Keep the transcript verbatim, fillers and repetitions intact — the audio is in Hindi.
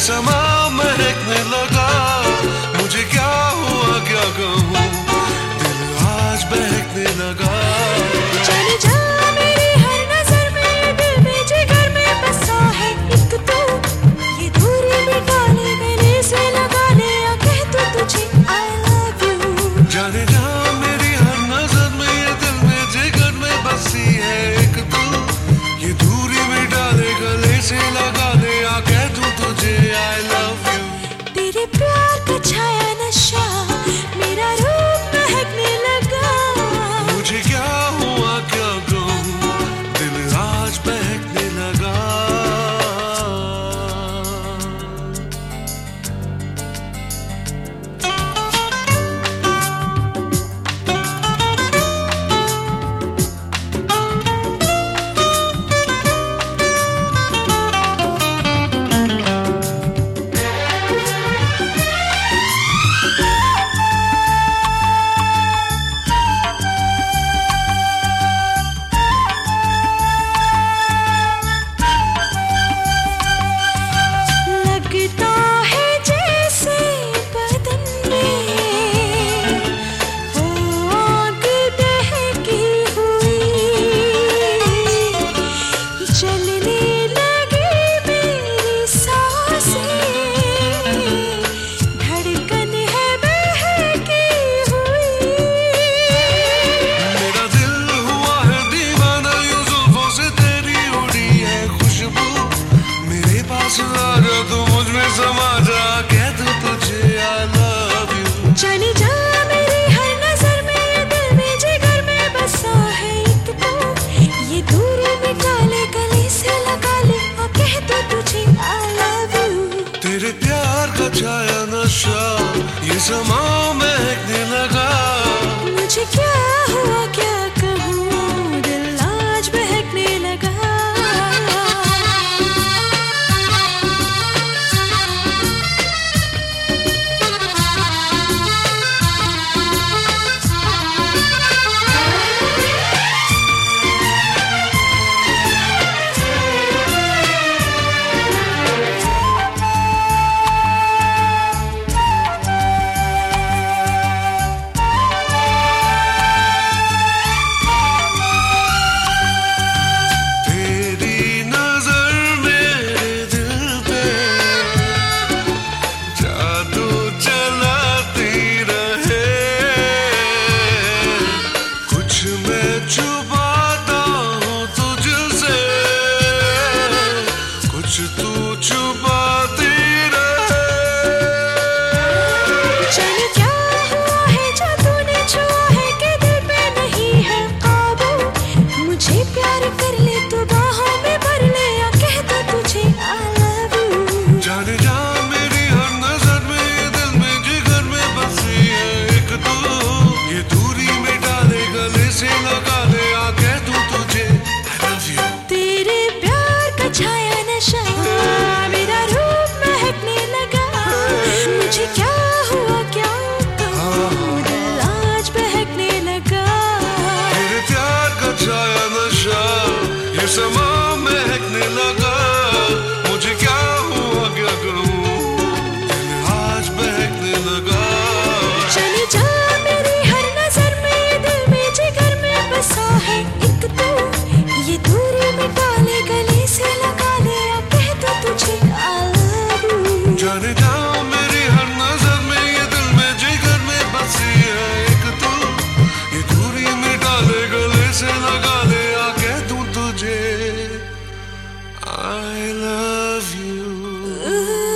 समा महकने लगा, मुझे क्या हुआ क्या कहूँ, दिल आज बहकने लगा। चली जा मेरी हर नजर में, दिल में जिगर में बसा है एक तू, ये दूरी मिटा ले गले से लगा ले, या कह तू तुझे I love you। जाने जा मेरी हर नजर में, ये दिल में जिगर में बसी है एक तू, ये दूरी मिटा ले गले से लगा ले, या कह तू तुझे I love you। तेरे प्यार का छाया नशा मेरा रूप महकने लगा, मुझे क्या हुआ क्या कहूँ, दिल आज बहकने लगा। चली जा मेरी हर नजर में, ये दिल में जिगर में बसा है एक तू, ये दूरी मिटा ले गले से लगा ले, और कह तू तुझे I love you। तेरे प्यार का छाया नशा ये समा महकने लगा, मुझे क्या हुआ क्या कहूँ, दिल आज बहकने लगा। समा महकने लगा, मुझे क्या हुआ क्या कहूँ, दिल आज बहकने लगा। चली जा मेरी हर नजर में, दिल में जिगर में बसा है एक तू, ये दूरी मिटा ले गले से लगा ले, या कह तू तुझे I love you। जाने जा मेरी हर नजर में, ये दिल में जिगर में बसी है एक तू, ये दूरी मिटा ले गले से लगा ले, या कह तू तुझे I love you।